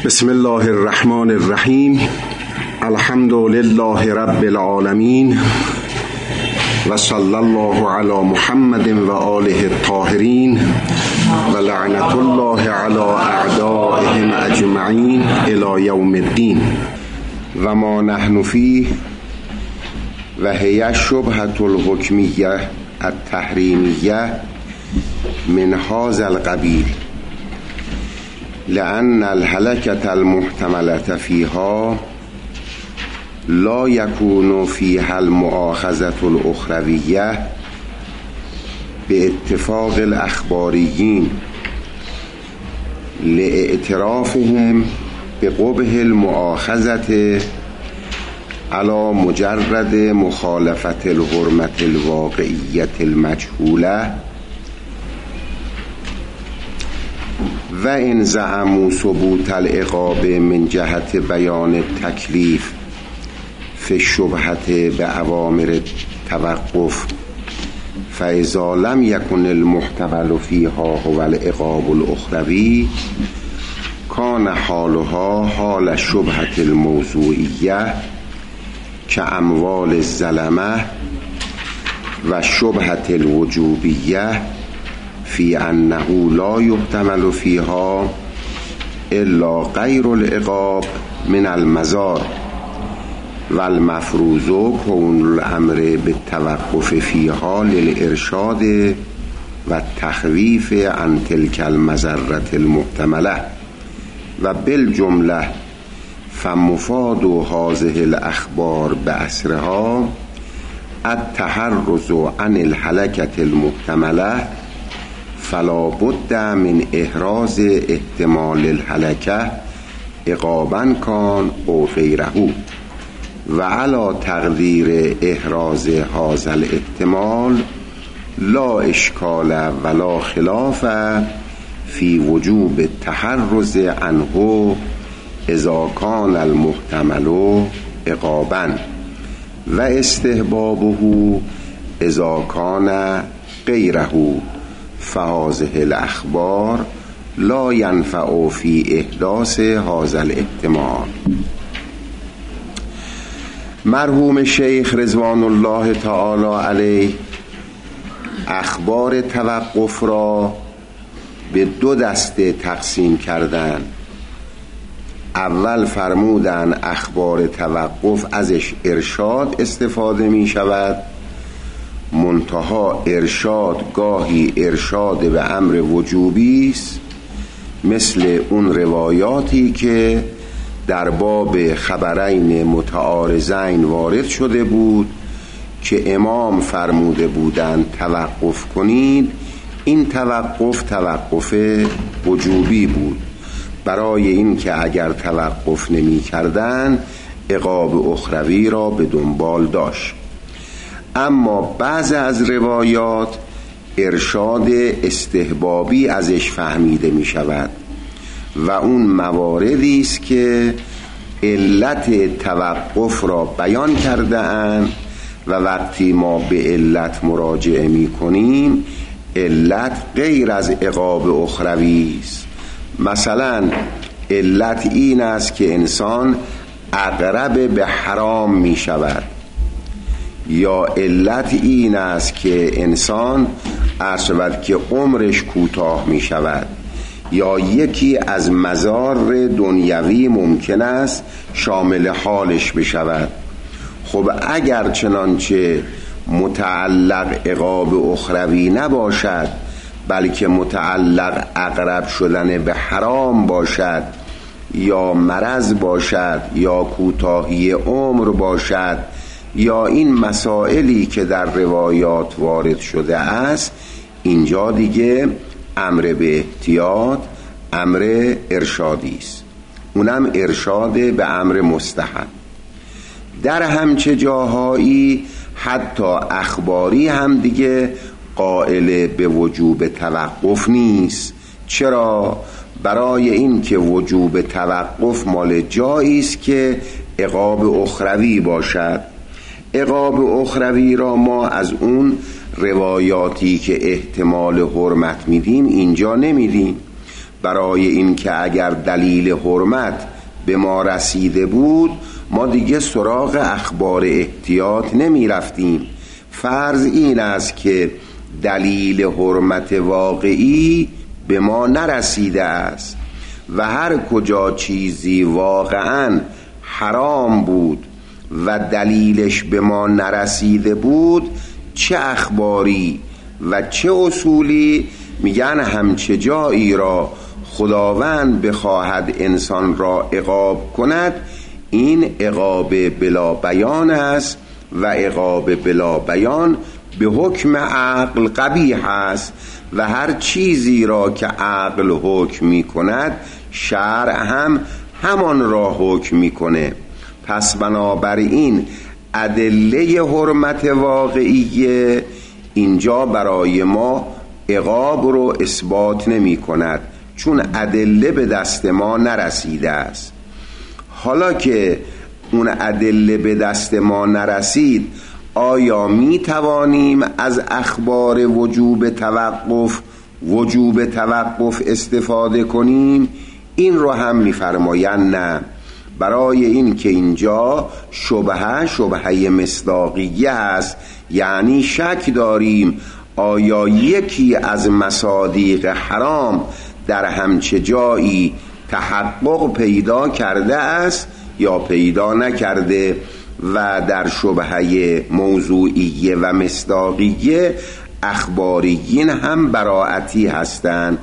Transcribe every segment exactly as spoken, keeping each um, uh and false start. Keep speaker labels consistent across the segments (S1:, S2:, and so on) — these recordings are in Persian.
S1: بسم الله الرحمن الرحیم. الحمد لله رب العالمین و صلی الله علی محمد و آله الطاهرین و لعنت الله علی اعدائهم اجمعین الی یوم الدین. و ما نحن فیه و هی شبهة الحکمیه التحریمیه من هذا القبیل، لأن الهلكة المحتملة فيها لا يكون فيها المؤاخذة الأخروية باتفاق الأخباريين لاعترافهم بقبح المؤاخذة على مجرد مخالفة الحرمة الواقعية المجهولة، و ان زعموا ثبوت العقاب من جهت بیان التکلیف فی الشبهة بأوامر التوقف، فاذا لم يكن المحتمل فيها هو العقاب الأخروي كان حالها حال الشبهة الموضوعية كأموال الظلمة و الشبهة الوجوبية في أنه لا يحتمل فيها إلا غير العقاب من المزار، والمفروض كون الأمر بالتوقف فيها للإرشاد والتخويف عن تلك المزرة المحتملة. وبالجملة فمفاد هذه الأخبار بأسرها التحرز عن الهلكة المحتملة، فلا بد من احراز احتمال الهلكة عقابا كان او غیره، و على تقدیر احراز هذا الاحتمال لا اشکال ولا خلاف في وجوب التحرز عنه اذا كان المحتمل عقابا، و استحبابه اذا كان غیره، فهذه الاخبار لا ينفع في احداث هذا الاحتمال. مرحوم شیخ رضوان الله تعالی علیه اخبار توقف را به دو دسته تقسیم کردند. اول فرمودند اخبار توقف ازش ارشاد استفاده می شود، منتها ارشاد گاهی ارشاد به امر وجوبی است، مثل اون روایاتی که در باب خبرین متعارضین وارد شده بود که امام فرموده بودند توقف کنید. این توقف توقف وجوبی بود، برای این که اگر توقف نمی کردن عقاب اخروی را به دنبال داشت. اما بعض از روایات ارشاد استحبابی ازش فهمیده می شود و اون مواردی است که علت توقف را بیان کرده اند و وقتی ما به علت مراجعه می کنیم علت غیر از عقاب اخروی است. مثلا علت این است که انسان اقرب به حرام می شود، یا علت این است که انسان عرض که عمرش کوتاه می شود، یا یکی از مضار دنیوی ممکن است شامل حالش بشود. خب اگر چنانچه متعلق عقاب اخروی نباشد بلکه متعلق اقرب شدن به حرام باشد، یا مرض باشد، یا کوتاهی عمر باشد، یا این مسائلی که در روایات وارد شده است، اینجا دیگه امر به احتیاط امر ارشادی است، اونم ارشاد به امر مستحب. در همچه جاهایی حتی اخباری هم دیگه قائل به وجوب توقف نیست. چرا؟ برای این که وجوب توقف مال جایی است که عقاب اخروی باشد. عقاب اخروی را ما از اون روایاتی که احتمال حرمت میدیم اینجا نمیدیم، برای این که اگر دلیل حرمت به ما رسیده بود ما دیگه سراغ اخبار احتیاط نمی رفتیم. فرض این است که دلیل حرمت واقعی به ما نرسیده است و هر کجا چیزی واقعاً حرام بود و دلیلش به ما نرسیده بود، چه اخباری و چه اصولی، میگن همچه جایی را خداوند بخواهد انسان را عقاب کند، این عقاب بلا بیان است و عقاب بلا بیان به حکم عقل قبیح است و هر چیزی را که عقل حکم می کند شرع هم همان را حکم می کنه. پس بنابراین ادله حرمت واقعیه اینجا برای ما عقاب رو اثبات نمی کند، چون ادله به دست ما نرسیده است. حالا که اون ادله به دست ما نرسید، آیا می توانیم از اخبار وجوب توقف وجوب توقف استفاده کنیم؟ این رو هم می فرمایند نه، برای این که اینجا شبهه شبهه مصداقیه است، یعنی شک داریم آیا یکی از مصادیق حرام در همچه جایی تحقق پیدا کرده است یا پیدا نکرده، و در شبهه موضوعیه و مصداقیه اخباریین هم براعتی هستند.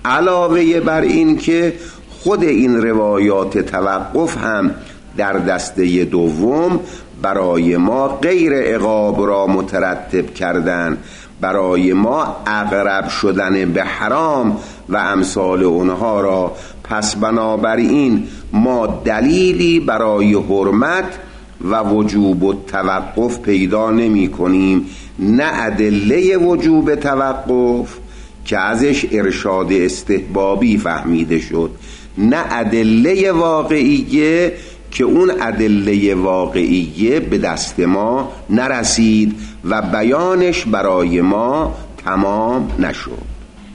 S1: علاوه بر این که خود این روایات توقف هم در دسته دوم برای ما غیر عقاب را مترتب کردن، برای ما اقرب شدن به حرام و امثال اونها را. پس بنابراین ما دلیلی برای حرمت و وجوب و توقف پیدا نمی کنیم، نه ادله وجوب توقف که ازش ارشاد استحبابی فهمیده شد، نه ادله واقعیه که اون ادله واقعیه به دست ما نرسید و بیانش برای ما تمام نشد.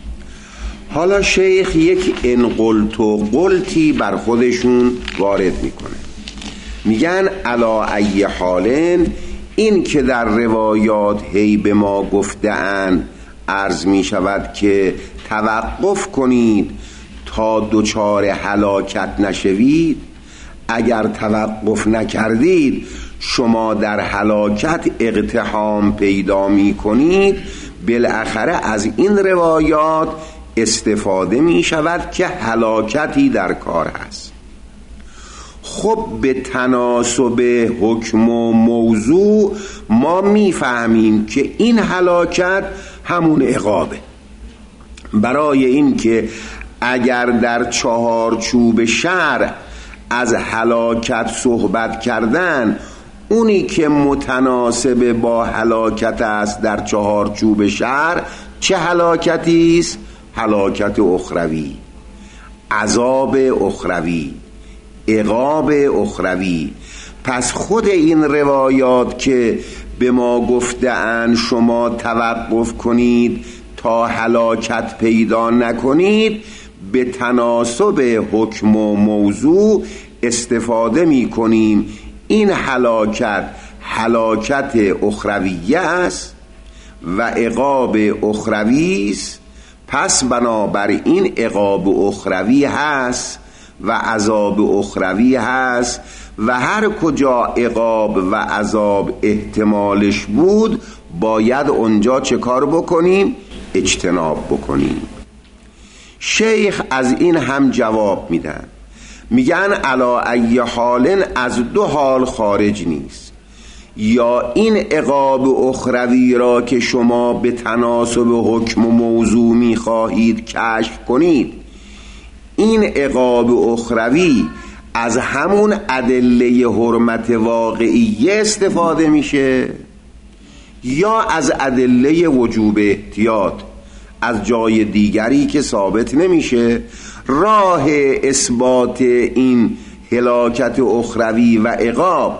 S1: حالا شیخ یک انقلت و قلتی بر خودشون وارد میکنه، میگن علا ای حالن، این که در روایات هی به ما گفته‌اند عرض می شود که توقف کنید تا دچار هلاکت نشوید، اگر توقف نکردید شما در هلاکت اقتحام پیدا می کنید. بالاخره از این روایات استفاده می شود که هلاکتی در کار هست. خب به تناسب حکم و موضوع ما می فهمیم که این هلاکت همون عقابه، برای این که اگر در چهارچوب شرع از هلاکت صحبت کردن، اونی که متناسب با هلاکت است در چهارچوب شرع چه هلاکتی است؟ هلاکت اخروی، عذاب اخروی، عقاب اخروی. پس خود این روایات که به ما گفته‌اند شما توقف کنید تا هلاکت پیدا نکنید، به تناسب حکم و موضوع استفاده می کنیم. این هلاکت هلاکت اخرویه است و عقاب اخروی است، پس بنابراین عقاب اخروی هست و عذاب اخروی هست و هر کجا عقاب و عذاب احتمالش بود باید اونجا چه کار بکنیم؟ اجتناب بکنیم. شیخ از این هم جواب میدن، میگن علا ای حالن از دو حال خارج نیست، یا این عقاب اخروی را که شما به تناسب حکم و موضوع میخواهید کشف کنید، این عقاب اخروی از همون ادله حرمت واقعیه استفاده میشه یا از ادله وجوب احتیاط از جای دیگری که ثابت نمیشه. راه اثبات این هلاکت اخروی و عقاب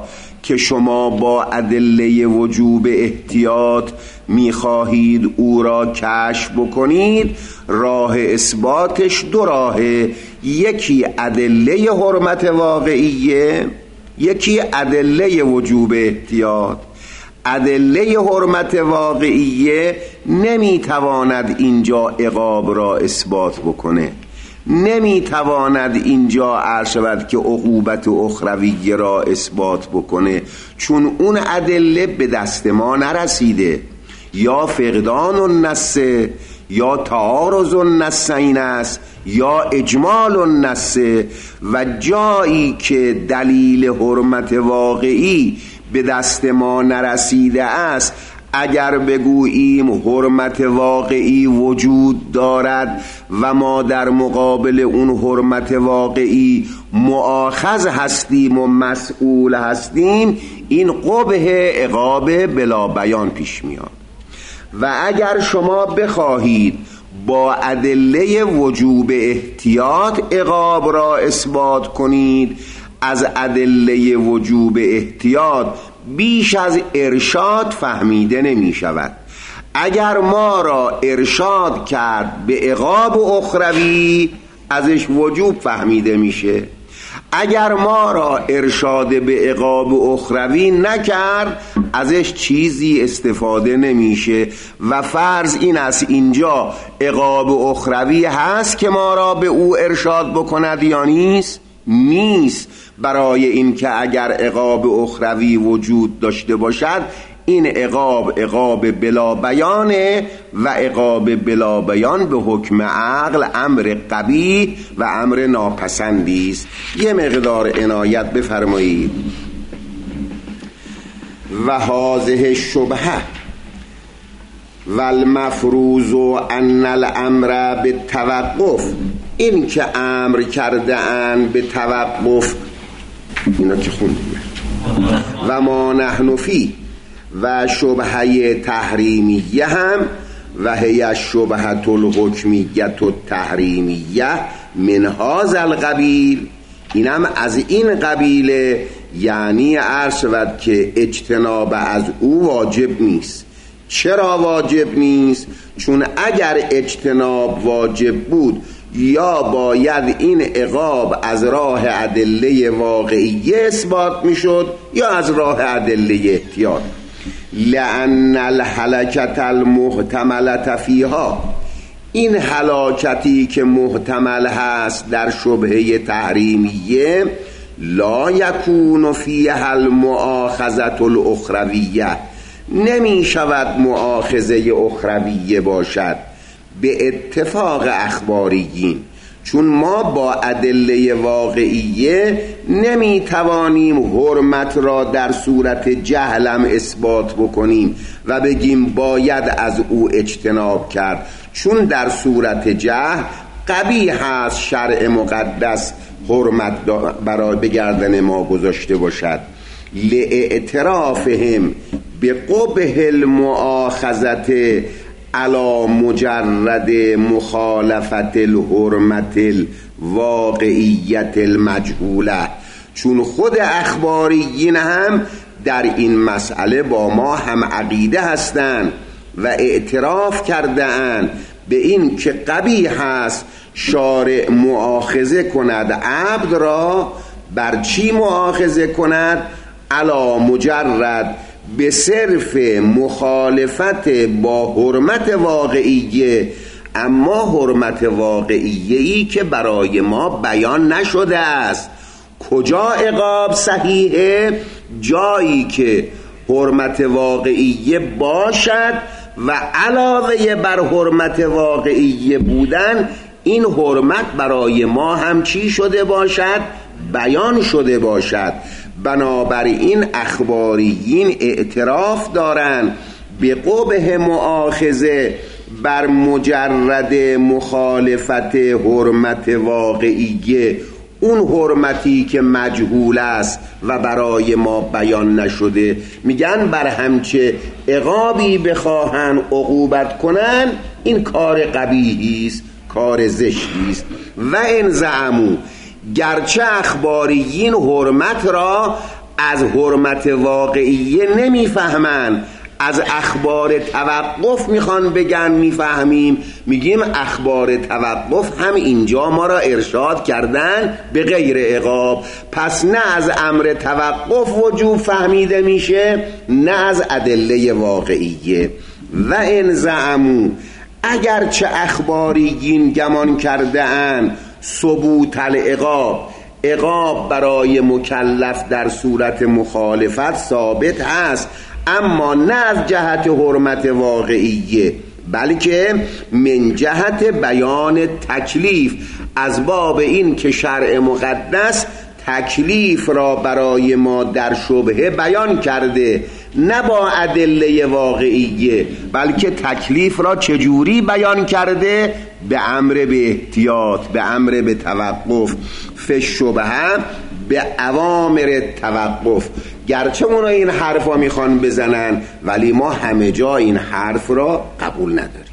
S1: که شما با ادله وجوب احتیاط میخواهید او را کشف بکنید، راه اثباتش دو راهه، یکی ادله حرمت واقعیه، یکی ادله وجوب احتیاط. ادله حرمت واقعیه نمیتواند اینجا عقاب را اثبات بکنه، نمیتواند اینجا عرض شود که عقوبت اخرویه را اثبات بکنه، چون اون ادله به دست ما نرسیده. یا فقدان النص یا تعارض النصین است یا اجمال النص، و جایی که دلیل حرمت واقعی به دست ما نرسیده است، اگر بگوییم حرمت واقعی وجود دارد و ما در مقابل اون حرمت واقعی مؤاخذ هستیم و مسئول هستیم، این قبح عقاب بلا بیان پیش میاد. و اگر شما بخواهید با ادله وجوب احتیاط عقاب را اثبات کنید، از ادله وجوب احتیاط بیش از ارشاد فهمیده نمی شود. اگر ما را ارشاد کرد به عقاب اخروی، ازش وجوب فهمیده میشه. اگر ما را ارشاد به عقاب اخروی نکرد، ازش چیزی استفاده نمیشه. و فرض این است اینجا عقاب اخروی هست که ما را به او ارشاد بکند یا نیست؟ نیست. برای این که اگر عقاب اخروی وجود داشته باشد، این عقاب عقاب بلا بیانه و عقاب بلا بیان به حکم عقل امر قبیح و امر ناپسندی است. یه مقدار عنایت بفرمایید. و هذه الشبهه والمفروض ان الامر بالتوقف، این که امر کرده اند به توقف، اینا که خوندیم. و ما نحن فی، و شبهه تحریمیه هم و هی شبهه الحکمیه التحریمیه من هذا القبیل، اینم از این قبیله. یعنی عرض شود که اجتناب از او واجب نیست. چرا واجب نیست؟ چون اگر اجتناب واجب بود، یا باید این عقاب از راه ادله واقعیه اثبات میشد یا از راه ادله احتیاط. لأن الهلکت المحتملة فیها، این هلاکتی که محتمل هست در شبهه تحریمیه، لا یکون فیها المؤاخذة الاخرویه، نمی شود مؤاخذه اخرویه باشد به اتفاق اخباریین، چون ما با ادله واقعیه نمی توانیم حرمت را در صورت جهلم اثبات بکنیم و بگیم باید از او اجتناب کرد، چون در صورت جهل قبیح است شرع مقدس حرمت برای بگردن ما گذاشته باشد. لاعترافهم بقبح المؤاخذة علی مجرد مخالفت الحرمت الواقعیت المجهوله، چون خود اخباریین هم در این مسئله با ما هم عقیده هستند و اعتراف کرده اند به این که قبیح است شارع مؤاخذه کند عبد را. بر چی مؤاخذه کند؟ علی مجرد به صرف مخالفت با حرمت واقعیه، اما حرمت واقعیه‌ای که برای ما بیان نشده است. کجا عقاب صحیحه؟ جایی که حرمت واقعیه باشد و علاوه بر حرمت واقعیه بودن، این حرمت برای ما هم چی شده باشد؟ بیان شده باشد. بنابراین اخباریین اعتراف دارند به قبح مؤاخذه بر مجرد مخالفت حرمت واقعیه، اون حرمتی که مجهول است و برای ما بیان نشده. میگن بر همچه عقابی بخواهن عقوبت کنن، این کار قبیحی است، کار زشتی است. و ان زعموا، گرچه اخباریین حرمت را از حرمت واقعیه نمیفهمن، از اخبار توقف میخوان بگن میفهمیم، میگیم اخبار توقف هم اینجا ما را ارشاد کردن به غیر عقاب، پس نه از امر توقف وجوب فهمیده میشه نه از ادله واقعیه. و ان زعموا، اگرچه اخباریین گمان کرده اند ثبوت العقاب، عقاب برای مکلف در صورت مخالفت ثابت هست، اما نه از جهت حرمت واقعیه بلکه من جهت بیان تکلیف، از باب این که شرع مقدس تکلیف را برای ما در شبهه بیان کرده، نه با ادله واقعیه بلکه تکلیف را چجوری بیان کرده؟ به امر به احتیاط، به امر به توقف، فی شبهه به اوامر توقف. گرچه اونا این حرف ها میخوان بزنن ولی ما همه جا این حرف را قبول نداریم.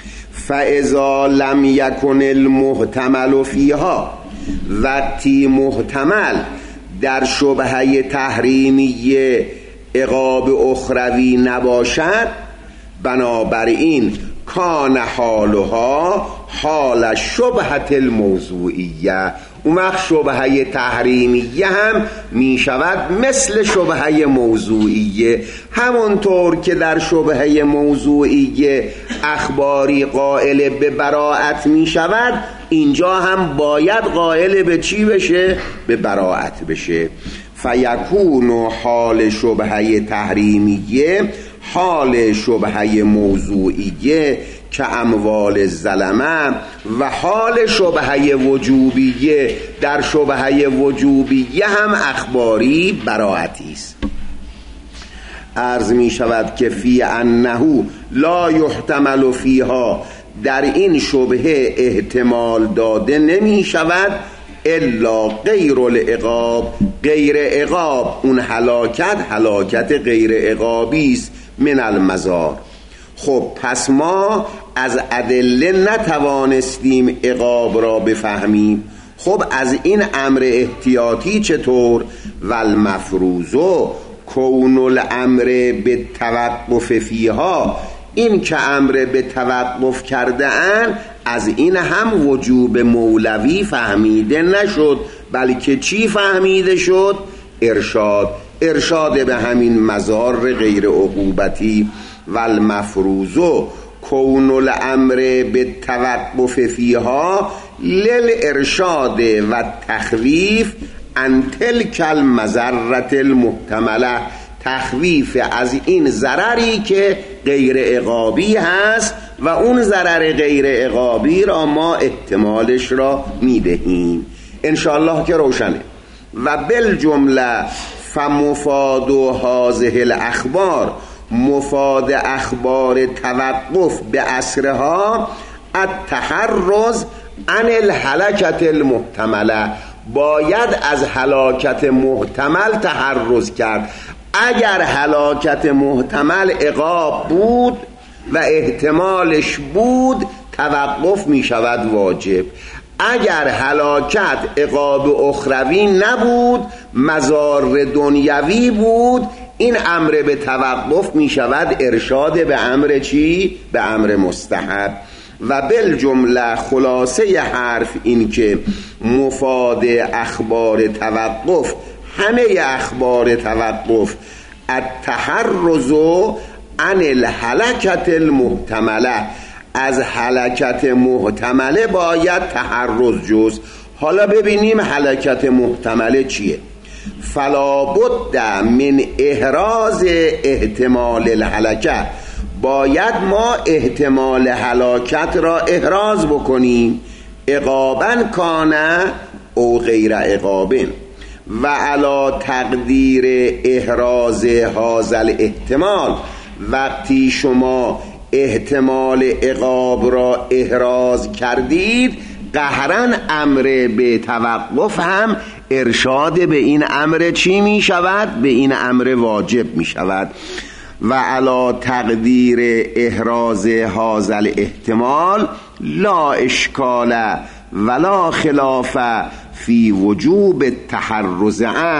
S1: فاذا لم یکن المحتمل فیها، وقتی محتمل در شبهه تحریمیه عقاب اخروی نباشد، بنابراین کان حالها حال شبهت الموضوعیه، اون وقت شبهه تحریمیه هم می شود مثل شبهه موضوعیه. همونطور که در شبهه موضوعیه اخباری قائل به براءت می شود، اینجا هم باید قائل به چی بشه؟ به براءت بشه. فیکون حال شبهه تحریمیه حال شبهه موضوعیه که اموال الظلمه، و حال شبهه وجوبیه در شبهه وجوبیه هم اخباری براءتی است. عرض می شود که فی انه لا یحتمل فیها، در این شبهه احتمال داده نمی شود الا غیر العقاب، غیر عقاب، اون هلاکت هلاکت غیر عقابی است، من المزار. خب پس ما از ادله نتوانستیم عقاب را بفهمیم. خب از این امر احتیاطی چطور؟ والمفروض کون الامر به توقف فیها، این که امر به توقف کرده اند از این هم وجوب مولوی فهمیده نشد، بلکه چی فهمیده شد؟ ارشاد، ارشاد به همین مزار غیر عقوبتی. والمفروض کون الامر به توقف فیها للارشاد و تخویف عن تلک المضرة المحتمله، تخویف از این ضرری که غیر عقابی هست و اون ضرر غیر عقابی را ما احتمالش را میدهیم. انشاءالله که روشنه. و بالجمله فمفاد هذه الاخبار، مفاد اخبار توقف به اسرها التحرز عن الهلکت المحتمله، باید از هلاکت محتمل تحرز کرد. اگر هلاکت محتمل عقاب بود و احتمالش بود توقف می شود واجب، اگر هلاکت عقاب اخروی نبود مضار دنیوی بود، این امر به توقف می شود ارشاد به امر چی؟ به امر مستحب. و بالجمله خلاصه حرف این که مفاد اخبار توقف، همه اخبار توقف، التحرز عن الهلکت المحتمله، از هلکت محتمله باید تحرز جز. حالا ببینیم هلکت محتمله چیه. فلا بد من احراز احتمال الهلکه، باید ما احتمال هلاکت را احراز بکنیم، عقابا کانه او غیر عقابن، و علا تقدیر احراز هازل احتمال، وقتی شما احتمال عقاب را احراز کردید قهرن امر به توقف هم ارشاد به این امر چی می شود؟ به این امر واجب می شود. و علا تقدیر احراز هازل احتمال لا اشکال ولا خلاف فی وجوب تحرز عن،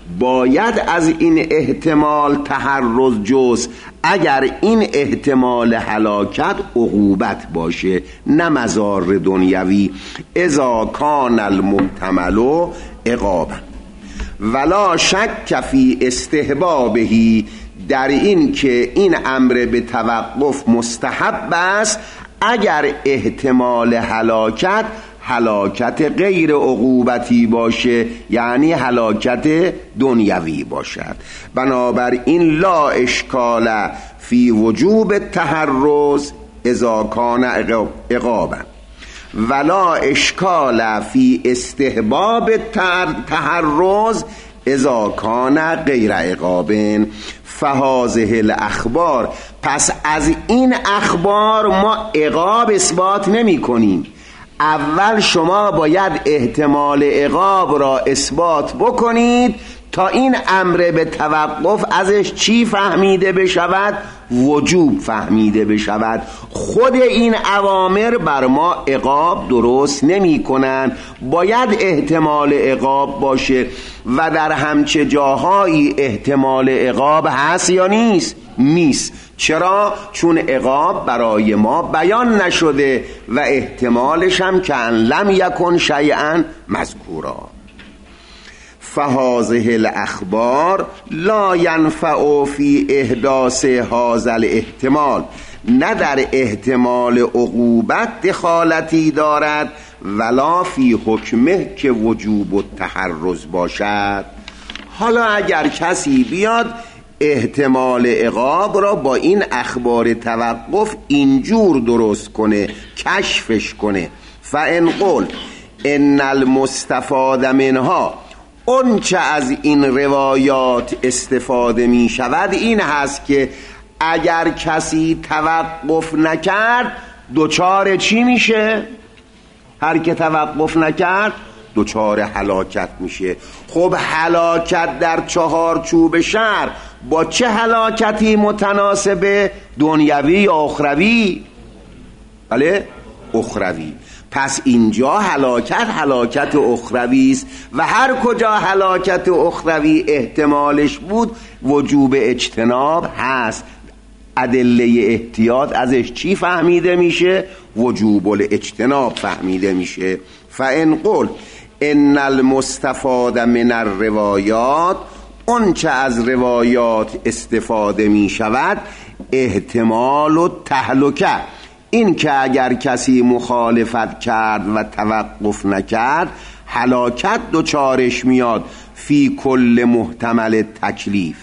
S1: باید از این احتمال تحرز جست اگر این احتمال هلاکت عقوبت باشه نه مضار دنیوی. اذا کان المحتمل عقابا ولا شک فی استحبابه، در این که این امر به توقف مستحب است اگر احتمال هلاکت هلاکت غیر عقوبتی باشه، یعنی هلاکت دنیوی باشد. بنابراین لا اشکال فی وجوب التحرز اذا کان عقابا ولا اشکال فی استحباب التحرز اذا کان غیر عقاب. فهذه الاخبار، پس از این اخبار ما عقاب اثبات نمی کنیم. اول شما باید احتمال عقاب را اثبات بکنید تا این امر به توقف ازش چی فهمیده بشود؟ وجوب فهمیده بشود. خود این اوامر بر ما عقاب درست نمی کنن، باید احتمال عقاب باشه. و در همچه جاهایی احتمال عقاب هست یا نیست؟ نیست. چرا؟ چون عقاب برای ما بیان نشده و احتمالش هم که ان لم یکن شیئا مذکورا. فهذه الاخبار لا ينفع فی احداث هذا الاحتمال، نه در احتمال عقوبت دخالتی دارد ولا فی حکمه که وجوب التحرز باشد. حالا اگر کسی بیاد احتمال عقاب را با این اخبار توقف اینجور درست کنه، کشفش کنه، فان قل ان المستفاد منها، اون چه از این روایات استفاده می شود این هست که اگر کسی توقف نکرد دوچار چی میشه؟ هر که توقف نکرد دوچار هلاکت میشه. خب هلاکت در چهارچوب شرع با چه هلاکتی متناسبه؟ دنیوی یا اخروی؟ بله اخروی. پس اینجا هلاکت هلاکت اخروی است و هر کجا هلاکت اخروی احتمالش بود وجوب اجتناب هست. ادله احتیاط ازش چی فهمیده میشه؟ وجوب الاجتناب فهمیده میشه. فان قل ان المستفاد من الروایات، اون چه از روایات استفاده می شود احتمال و تهلکه، این که اگر کسی مخالفت کرد و توقف نکرد هلاکت دوچارش میاد. فی کل محتمل تکلیف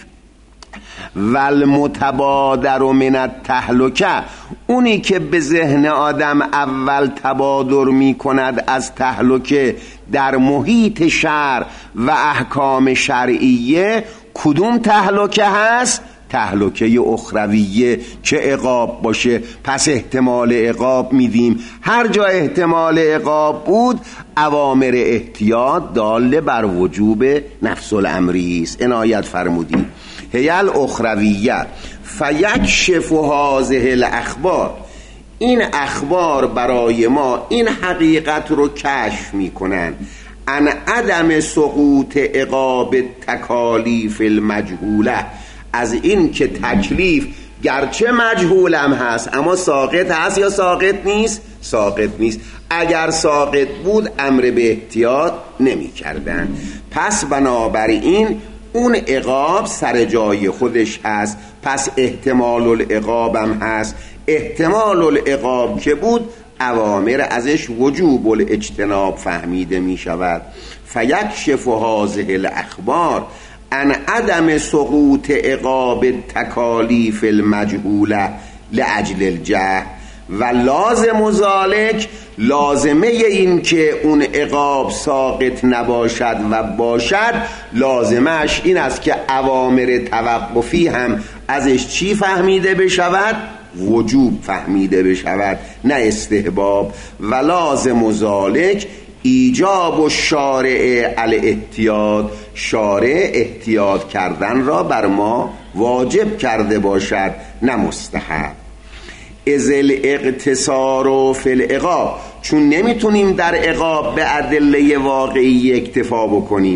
S1: والمتبادر من التهلکه، اونی که به ذهن آدم اول تبادر می کند از تهلکه در محیط شرع و احکام شرعیه، کدوم تهلکه هست؟ تهلکه اخرویه که عقاب باشه. پس احتمال عقاب میدیم. هر جا احتمال عقاب بود اوامر احتیاط داله بر وجوب نفس الامری است. عنایت فرمودید. هیل اخرویه فیکشف هذه الاخبار، این اخبار برای ما این حقیقت رو کشف میکنن ان عدم سقوط عقاب تکالیف المجهوله، از این که تکلیف گرچه مجهولم هست اما ساقط هست یا ساقط نیست؟ ساقط نیست. اگر ساقط بود امر به احتیاط نمی کردن. پس بنابراین اون عقاب سر جای خودش هست. پس احتمال العقاب هم هست. احتمال العقاب که بود اوامر ازش وجوب الاجتناب فهمیده می شود. فیکشف هذه الاخبار ان عدم سقوط عقاب تکالیف المجهوله لاجل الجهل و لازم ذالک، لازمه این که اون عقاب ساقط نباشد و باشد لازمش این است که اوامر توقفی هم ازش چی فهمیده بشود؟ وجوب فهمیده بشود نه استحباب. و لازم ذالک ایجاب و شارع الاحتیاط، شارع احتیاط کردن را بر ما واجب کرده باشد نه مستحب. از الاقتصار فی العقاب، چون نمیتونیم در عقاب به ادله واقعی اکتفا بکنیم.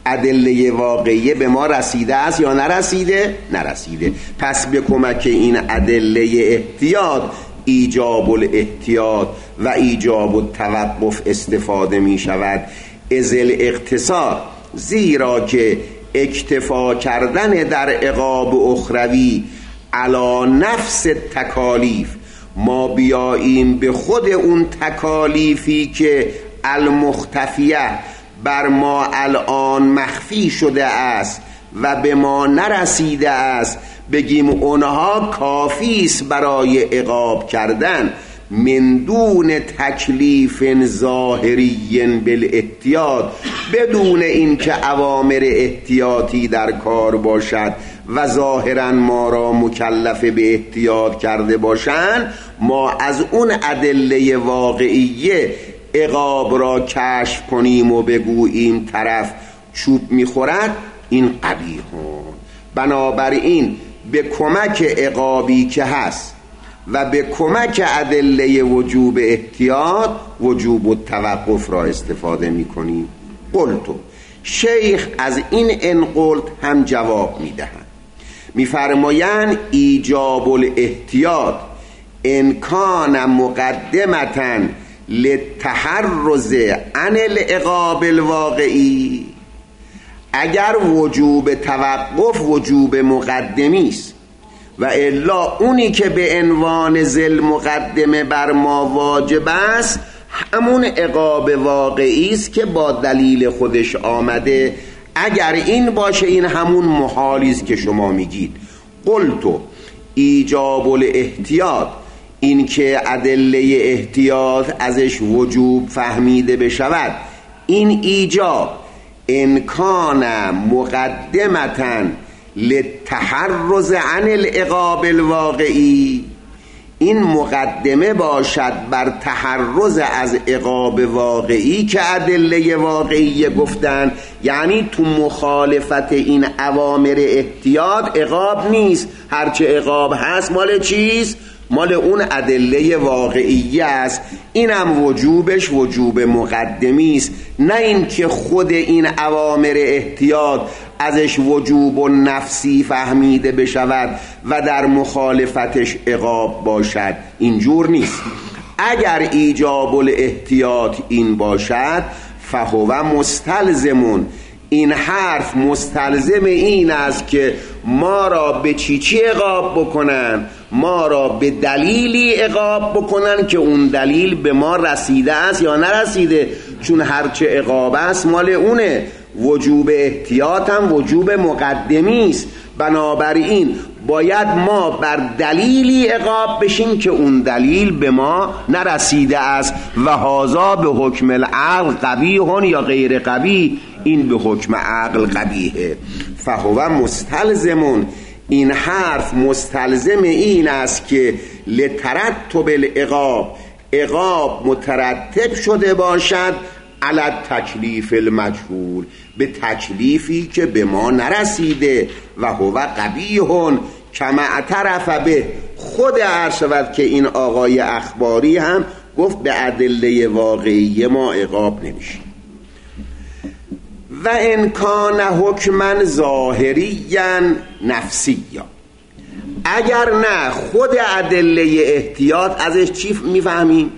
S1: ادله واقعیه به ما رسیده است یا نرسیده؟ نرسیده. پس به کمک این ادله احتیاط، ایجاب الاحتیاط و ایجاب التوقف استفاده می شود. ازل اقتصار، زیرا که اکتفا کردن در عقاب اخروی علا نفس تکالیف، ما بیاییم به خود اون تکالیفی که المختفیه بر ما الان مخفی شده است و به ما نرسیده است، بگیم اونها کافی است برای عقاب کردن، من دون تکلیف ظاهری بالاحتیاط، بدون اینکه اوامر احتیاطی در کار باشد و ظاهرا ما را مکلف به احتیاط کرده باشند، ما از اون ادله واقعیه عقاب را کشف کنیم و بگوییم طرف چوب میخورد، این قبیحون. بنابراین به کمک عقابی که هست و به کمک ادله وجوب احتیاط، وجوب التوقف را استفاده میکنیم. قلتو، شیخ از این انقلت هم جواب میدهند، میفرمایند ایجاب الاحتیاط انکان مقدمتا للتحرز عن العقاب الواقعی، اگر وجوب توقف وجوب مقدمی است و الا اونی که به عنوان ذل مقدمه بر ما واجب است همون عقاب واقعی است که با دلیل خودش آمده. اگر این باشه این همون محالی است که شما میگید. قلتو ایجاب الاحتیاط، این که ادله احتیاط ازش وجوب فهمیده بشود، این ایجاب انکان مقدمتا للتحرز عن العقاب الواقعی، این مقدمه باشد بر تحرز از عقاب واقعی که ادله واقعی گفتن، یعنی تو مخالفت این اوامر احتیاط عقاب نیست، هرچه عقاب هست مال چیست؟ مال اون ادله واقعی است. اینم وجوبش وجوب مقدمی است، نه این که خود این اوامر احتیاط ازش وجوب و نفسی فهمیده بشود و در مخالفتش عقاب باشد. اینجور نیست. اگر ایجاب الاحتیاط این باشد فهو مستلزمون، این حرف مستلزم این است که ما را به چی چی عقاب بکنن؟ ما را به دلیلی عقاب بکنن که اون دلیل به ما رسیده است یا نرسیده، چون هرچه عقاب است مال اونه. وجوب احتیاط هم وجوب مقدمی است، بنابراین باید ما بر دلیلی عقاب بشیم که اون دلیل به ما نرسیده است. و هذا به حکم العقل قبیح یا غیر قبیح، این به حکم عقل قبیحه. فهو مستلزمون، این حرف مستلزم این است که لترتب العقاب، عقاب مترتب شده باشد علی تکلیف المجهول، به تکلیفی که به ما نرسیده. و هو قبیح کما اعترف به، خود عرض شود که این آقای اخباری هم گفت به ادله واقعی ما عقاب نمیشه. و ان کان حکما ظاهریا نفسیا، اگر نه خود ادله احتیاط ازش چی میفهمیم؟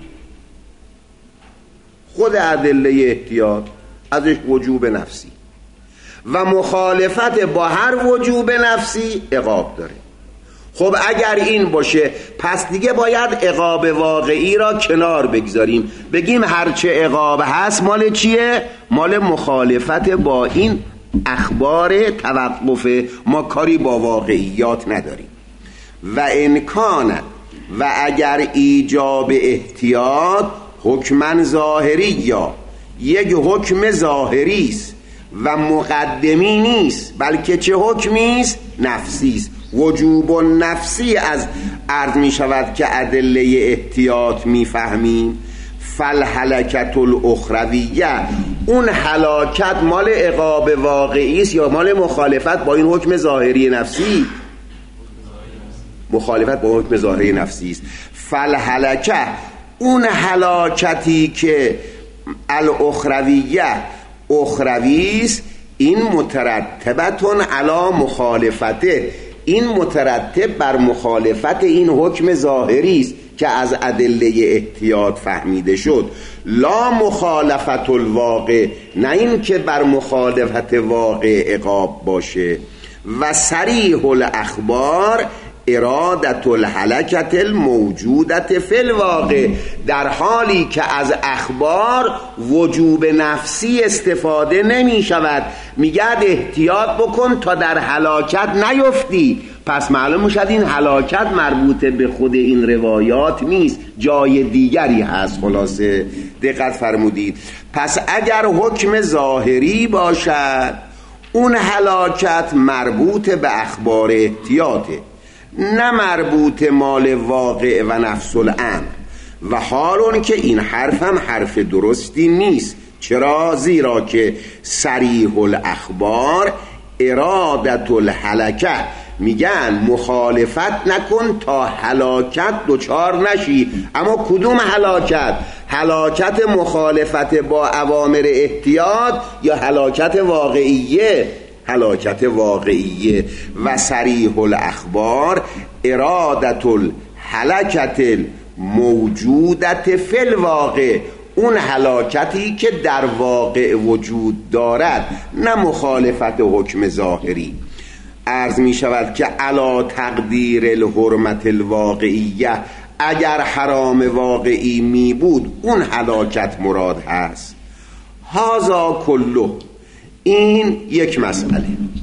S1: خود ادله احتیاط ازش وجوب نفسی و مخالفت با هر وجوب نفسی عقاب داره. خب اگر این باشه پس دیگه باید عقاب واقعی را کنار بگذاریم، بگیم هرچه عقاب هست مال چیه؟ مال مخالفت با این اخبار توقف، ما کاری با واقعیات نداریم. و امکان، و اگر ایجاب احتیاط حکما ظاهری یا یک حکم ظاهری است و مقدمی نیست، بلکه چه حکمی است؟ نفسی است. وجوب نفسی از عرض می شود که ادله احتیاط می فهمیم. فالهلکت الاخرویه، اون هلاکت مال عقاب واقعی است یا مال مخالفت با این حکم ظاهری نفسی؟ مخالفت با حکم ظاهری نفسی است. فالهلکه، اون هلاکتی که الاخرویه اخروی است، این مترتبتون علی مخالفته، این مترتب بر مخالفت این حکم ظاهری است که از ادله احتیاط فهمیده شد. لا مخالفت الواقع، نه این که بر مخالفت واقع عقاب باشه. و صریح الاخبار ارادت الحلکت الموجودت فی الواقع، در حالی که از اخبار وجوب نفسی استفاده نمی شود. میگه احتیاط بکن تا در هلاکت نیفتی. پس معلوم میشد این هلاکت مربوط به خود این روایات نیست، جای دیگری هست. خلاصه دقت فرمودید. پس اگر حکم ظاهری باشد اون هلاکت مربوط به اخبار احتیاطه، نه مربوط مال واقع و نفس الامر. و حال اون که این حرف هم حرف درستی نیست. چرا؟ زیرا که صریح الاخبار ارادت الحلکه، میگن مخالفت نکن تا هلاکت دچار نشی. اما کدوم هلاکت؟ هلاکت مخالفت با اوامر احتیاط یا هلاکت واقعیه؟ هلاکت واقعیه. و صریح الاخبار ارادت الحلکت موجودت فی الواقع، اون هلاکتی که در واقع وجود دارد، نه مخالفت حکم ظاهری. عرض می شود که علا تقدیر الحرمت الواقعیه، اگر حرام واقعی می بود اون هلاکت مراد هست. هذا کله، این یک مسئله.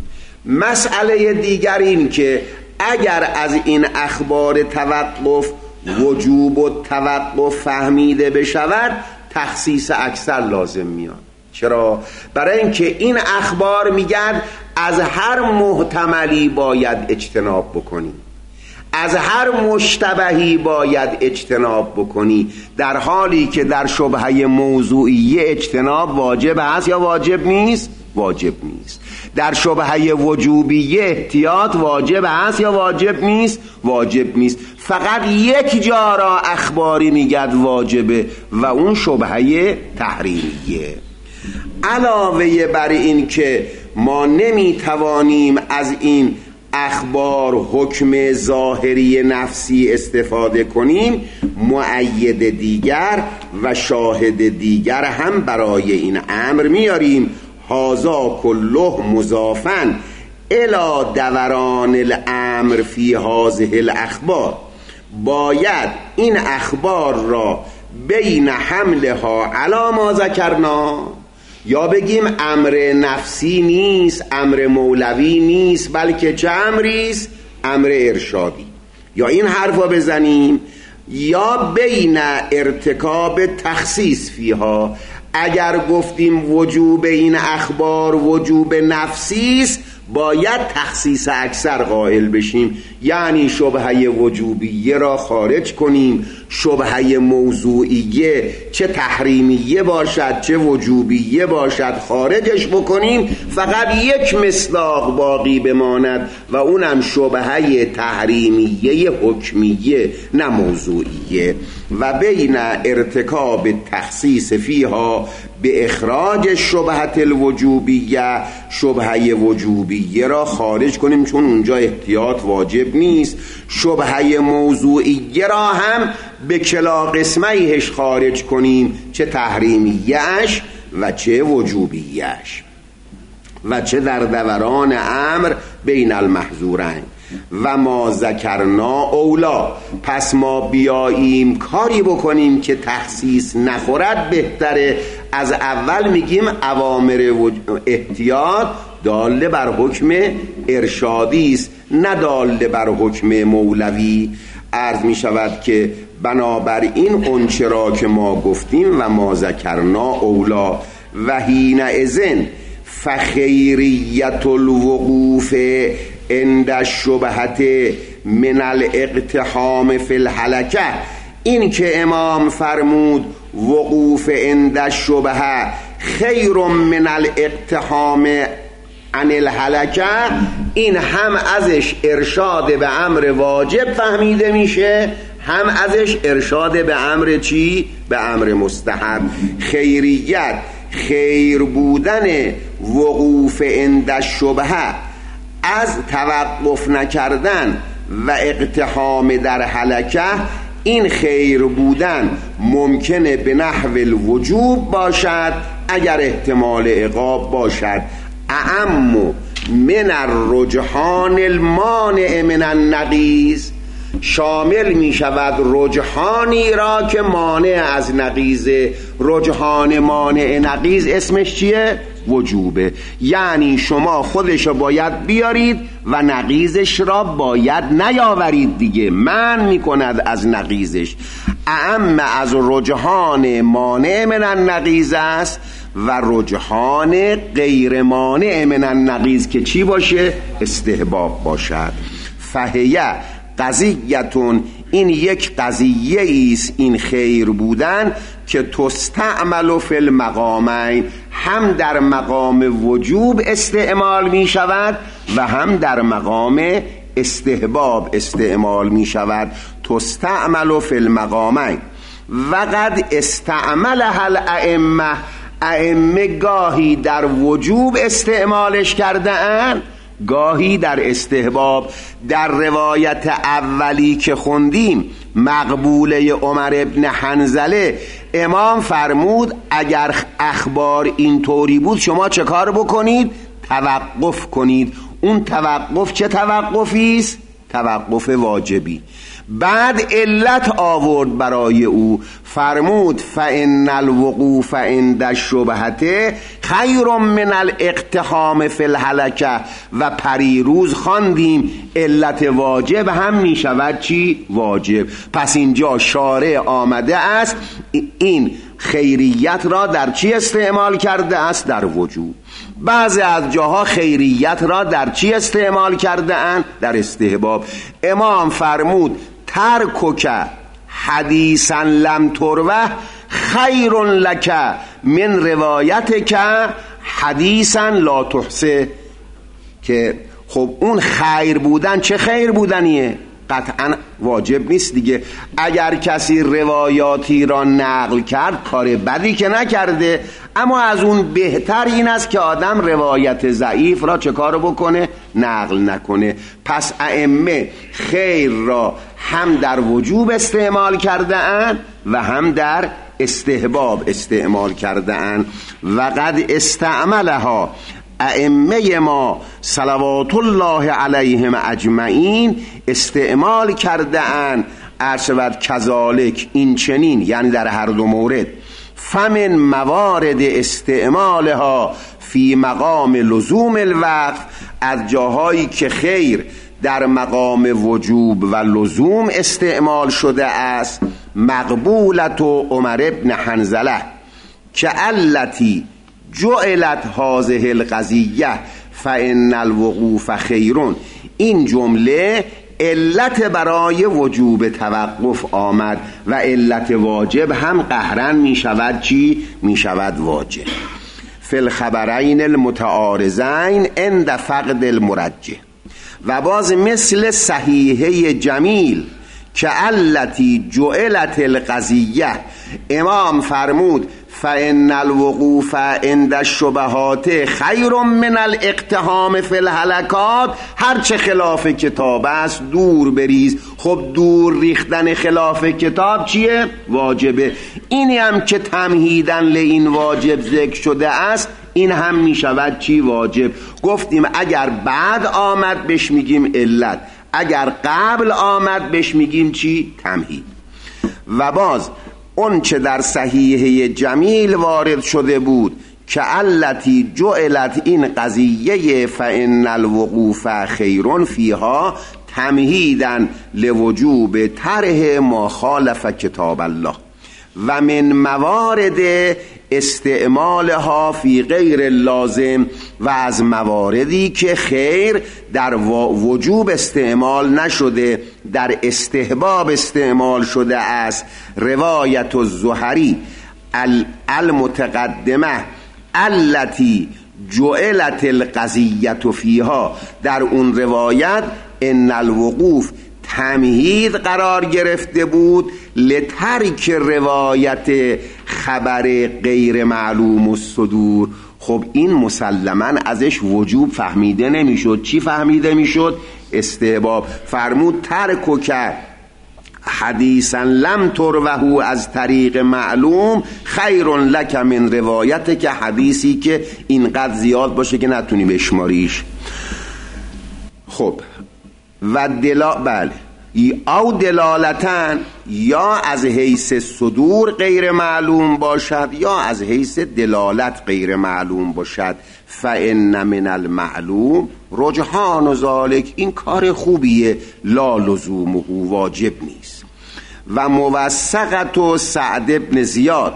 S1: مسئله دیگر این که اگر از این اخبار توقف وجوب و توقف فهمیده بشود، تخصیص اکثر لازم میاد. چرا؟ برای اینکه این اخبار میگن از هر محتملی باید اجتناب بکنی، از هر مشتبهی باید اجتناب بکنی، در حالی که در شبهه موضوعیه اجتناب واجب هست یا واجب نیست؟ واجب نیست. در شبهه وجوبیه احتیاط واجب هست یا واجب نیست؟ واجب نیست. فقط یک جا را اخباری میگد واجبه و اون شبهه تحریمیه. علاوه بر این که ما نمیتوانیم از این اخبار حکم ظاهری نفسی استفاده کنیم، مؤید دیگر و شاهد دیگر هم برای این امر میاریم. هازا کله مضافن الی دوران الامر فی هذه الاخبار، باید این اخبار را بین حملها علی ما ذکرنا، یا بگیم امر نفسی نیست، امر مولوی نیست، بلکه چه امریست؟ امر ارشادی. یا این حرفا بزنیم، یا بین ارتکاب تخصیص فیها، اگر گفتیم وجوب این اخبار وجوب نفسیست، باید تخصیص اکثر قائل بشیم، یعنی شبهه وجوبیه را خارج کنیم، شبهه موضوعیه چه تحریمیه باشد چه وجوبیه باشد خارجش بکنیم، فقط یک مصداق باقی بماند و اونم شبهه تحریمیه حکمیه نه موضوعیه. و بین ارتکاب تخصیص فیها به اخراج شبهه الوجوبیه، شبهه وجوبیه را خارج کنیم چون اونجا احتیاط واجب نیست، شبهه موضوعیه را هم به کلا قسمهش خارج کنیم، چه تحریمیهش و چه وجوبیهش و چه در دوران امر بین المحظورین. و ما ذکرنا اولا، پس ما بیاییم کاری بکنیم که تخصیص نخورد بهتره. از اول میگیم اوامر احتیاط داله بر حکم ارشادی است، نه داله بر حکم مولوی. عرض می شود که بنابراین اونچه را که ما گفتیم و ما ذکرنا اولا و حین اذن فخیریت الوقوف عند الشبهت من الاقتحام فی الحلکه، این که امام فرمود وقوف عند الشبهه خیر من الاقتحام عن الحلکه، این هم ازش ارشاد به امر واجب فهمیده میشه، هم ازش ارشاد به امر چی؟ به امر مستحب. خیریت خیر بودن وقوف عند الشبهه، از توقف نکردن و اقتحام در هلکه، این خیر بودن ممکنه به نحو الوجوب باشد اگر احتمال عقاب باشد. اعم من الرجحان المانع من النقیض، شامل می شود رجحانی را که مانع از نقیضه. رجحان مانع نقیض اسمش چیه؟ وجوبه. یعنی شما خودشو باید بیارید و نقیضش را باید نیاورید دیگه، من می کند از نقیضش. اعم از رجحان مانع من النقیض است و رجحان غیر مانع من النقیض که چی باشه؟ استحباب باشد. فهیه قضیتون، این یک قضیه است، این خیر بودن که تستعمل فی المقامین، هم در مقام وجوب استعمال می شود و هم در مقام استحباب استعمال می شود. تستعمل فی المقامین و قد استعملها الائمه، ائمه گاهی در وجوب استعمالش کرده اند، گاهی در استحباب. در روایت اولی که خوندیم مقبوله عمر ابن حنظله، امام فرمود اگر اخبار اینطوری بود شما چه کار بکنید؟ توقف کنید. اون توقف چه توقفی است؟ توقف واجبی. بعد علت آورد برای او، فرمود فإن الوقوف عند الشبهة خیر من الاقتحام فی الهلکه. و پریروز خواندیم علت واجب هم می شود چی؟ واجب. پس اینجا شارع آمده است این خیریت را در چی استعمال کرده است؟ در وجوب. بعضی از جاها خیریت را در چی استعمال کرده اند؟ در استحباب. امام فرمود ترکک حدیثا لم تروه خیر لک من روایتک حدیثا لا تحصه. که خب اون خیر بودن چه خیر بودنیه؟ قطعا واجب نیست دیگه. اگر کسی روایاتی را نقل کرد کار بدی که نکرده، اما از اون بهتر این است که آدم روایت ضعیف را چه کار بکنه؟ نقل نکنه. پس ائمه خیر را هم در وجوب استعمال کرده اند و هم در استحباب استعمال کرده اند. و قد استعملها ائمه ما صلوات الله علیهم اجمعین استعمال کرده اند. ارشد کذالک، این چنین، یعنی در هر دو مورد. فمن موارد استعمالها فی مقام لزوم الوقف، از جاهایی که خیر در مقام وجوب و لزوم استعمال شده است، مقبولت و عمر ابن حنظله که التی جعلت هذه القضیه فإن الوقوف خیرون. این جمله علت برای وجوب توقف آمد و علت واجب هم قهرن می شود چی؟ می شود واجب. فی الخبرین المتعارضین عند فقد المرجح. و باز مثل صحیحه جمیل که التی جعلت القضیه، امام فرمود فإن الوقوف عند الشبهات خیر من الاقتحام فی الهلکات. هرچه خلاف کتاب است دور بریز. خب دور ریختن خلاف کتاب چیه؟ واجبه. اینی هم که تمهیدن لین واجب ذکر شده است، این هم می شود چی؟ واجب. گفتیم اگر بعد آمد بهش میگیم علت، اگر قبل آمد بهش میگیم چی؟ تمهید. و باز اون چه در صحیحه جمیل وارد شده بود که التی جعلت، این قضیه فإن الوقوف خیرون فیها تمهیدن لوجوب طرح ما خالف کتاب الله. و من موارد استعمالها فی غیر لازم، و از مواردی که خیر در وجوب استعمال نشده در استحباب استعمال شده است، روایت الزهری المتقدمه التي جعلت القضیه فیها، در اون روایت ان الوقوف تمهید قرار گرفته بود لترک روایت خبر غیر معلوم الصدور. خب این مسلماً ازش وجوب فهمیده نمیشد. چی فهمیده میشد؟ استحباب. فرمود ترک کرد حدیثا لم تروه از طریق معلوم خیر لک من روایت، که حدیثی که اینقدر زیاد باشه که نتونی بشماریش. خب و دلا بله او دلالتن، یا از حیث صدور غیر معلوم باشد یا از حیث دلالت غیر معلوم باشد. فإن من المعلوم رجحان و ذالک، این کار خوبیه، لا لزومه واجب نیست. و موثقت سعد بن زیاد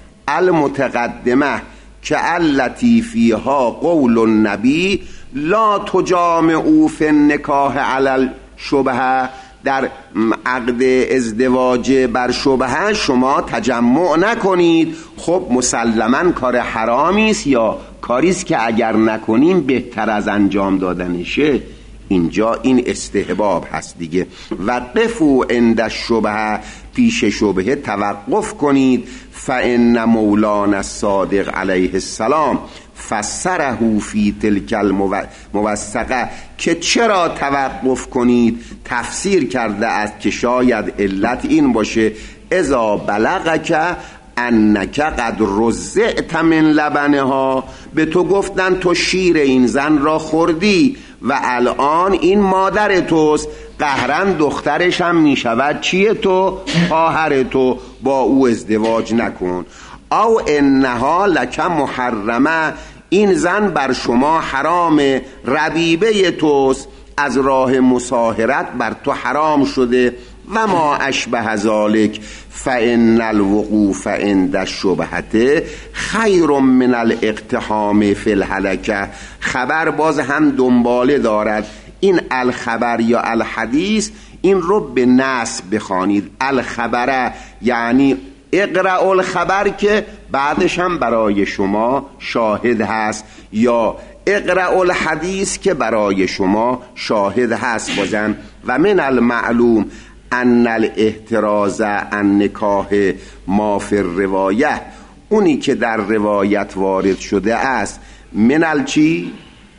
S1: المتقدمه که التی فیها قول النبی لا تجامعوا فی النکاح علی الشبهه، در عقد ازدواج بر شبهه شما تجمع نکنید. خب مسلماً کار حرامی است یا کاری است که اگر نکنیم بهتر از انجام دادنشه؟ اینجا این استحباب هست دیگه. وقفوا عند الشبهه، پیش شبهه توقف کنید. فإن مولانا الصادق علیه السلام فسره فی تلک الموثقه، که چرا توقف کنید تفسیر کرده است که شاید علت این باشه اذا بلغک انک قد رضعت من لبنها، به تو گفتن تو شیر این زن را خوردی و الان این مادر توست، قهرن دخترش هم می شود چیه تو؟ خواهر تو، با او ازدواج نکن. او انها لک محرمه، این زن بر شما حرام، ربیبه توست، از راه مصاهرت بر تو حرام شده. و ما اشبه ذالک فإن الوقوف عند الشبهه خیر من الاقتحام فی الهلکه. خبر باز هم دنباله دارد. این الخبر یا الحدیث این رو به نصب بخوانید. الخبره یعنی اقرأ الخبر که بعدش هم برای شما شاهد هست، یا اقرأ الحدیث که برای شما شاهد هست بازن. و من المعلوم ان الاحتراز عن نکاح ما فی الروایه، اونی که در روایت وارد شده است، من الچی؟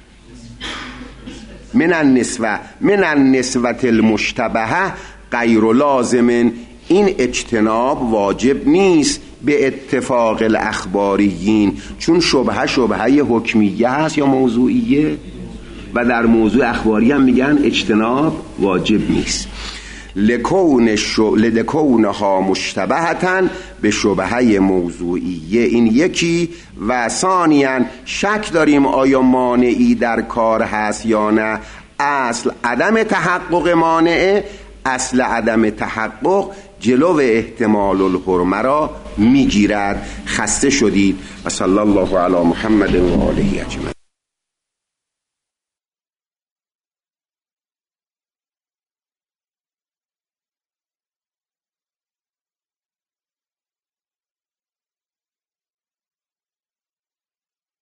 S1: من النسوه، من النسوه المشتبهه غیر لازم، این اجتناب واجب نیست به اتفاق الاخباریین، چون شبهه شبهه حکمیه هست یا موضوعیه، و در موضوع اخباری هم میگن اجتناب واجب نیست. لکون شو... لکونها مشتبهتن، به شبهه موضوعیه این یکی. و ثانیاً شک داریم آیا مانعی در کار هست یا نه. اصل عدم تحقق مانعه، اصل عدم تحقق جلو احتمال الحرمه را میگیرد. خسته شدید. و صلی الله علی محمد و آله اجمعین.